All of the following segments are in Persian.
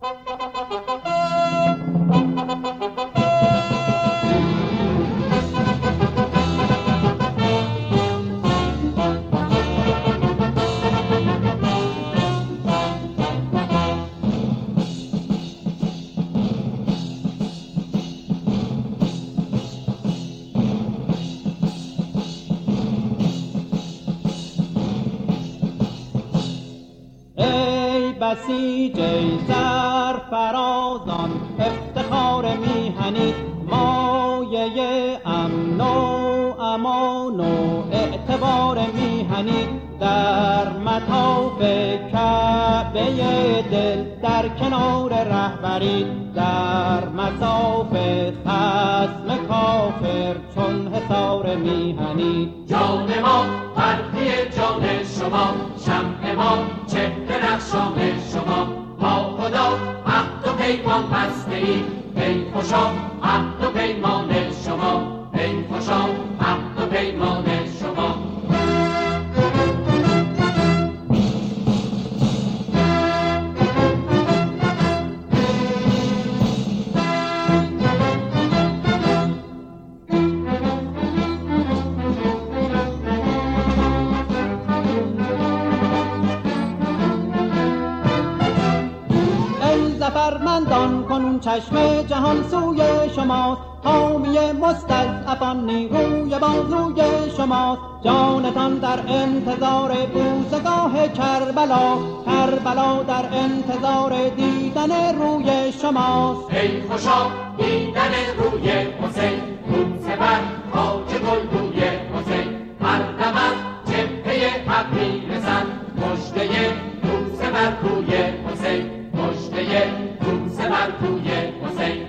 بسیج سرفرازان افتخار میهنی، مایه امن و امان و اعتبار میهنی، در مطاف کعبه دل در کنار رهبری، در مصاف خصم کافر چون حصار میهنی. جان ما فرقی جان شما، شمع ما چهره رخشان شما، با خدا عهد و پیمان بسته ایم، ای خوشا عهد و پیمان شما، ای خوشا عهد و پیمان شما. زفرمندان کنون چشم جهان سوی شماست، حامی مستضعفان نیروی بازوی شماست، جانتان در انتظار بوسگاه کربلا، کربلا در انتظار دیدن روی شماست. ای خوشا دیدن روی حسین، بوسه بر خاک گلگوی حسین، هر دم از جبهه حق میرسد مژده بوسه بر روی حسین، مژده بوسه بر روی حسین.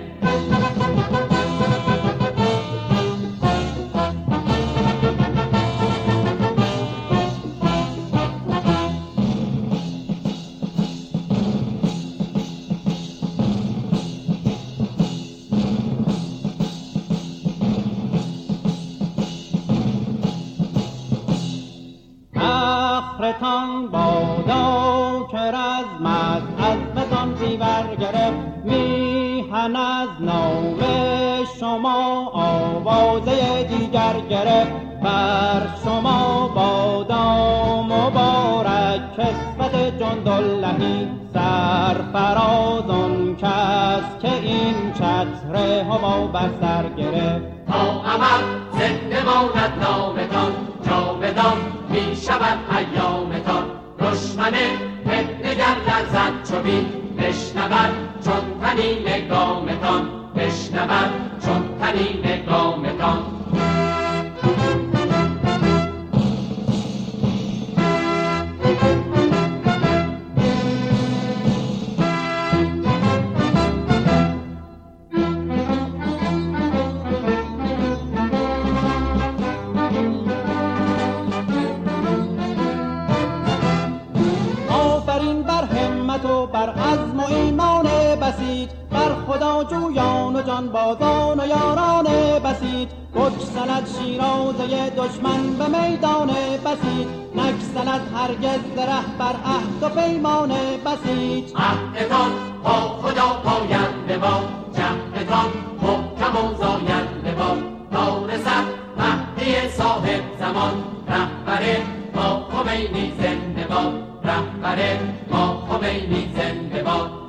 فخرتان بادا که رزمت عزمتان زیور گرفت، میهن از نام شما آوازه دیگر گرفت، بر شما بادا مبارک کسوت جنداللهی، سرفرازان کس که این چتر هوا بر سر گرفت. تا ابد زنده ماند نامتان، جاودان می شود ایامتان، دشمن فتنه گر لرزد چو بید، بشنود چون طنین گامتان، بشنود چون طنین گامتان. و بر عزم و ایمان بسیج، بر خدا جویان و جانبازان و یاران بسیج، بگسلد شیرازه دشمن به میدان بسیج، نگسلد هرگز ره بر عهد و پیمان بسیج. عهدتان با خدا پاینده باد، جهدتان محکم و زاینده باد، تا رسد مهدی صاحب زمان، رهبر ما خمینی زنده باد، رهبر ما خمینی زنده باد.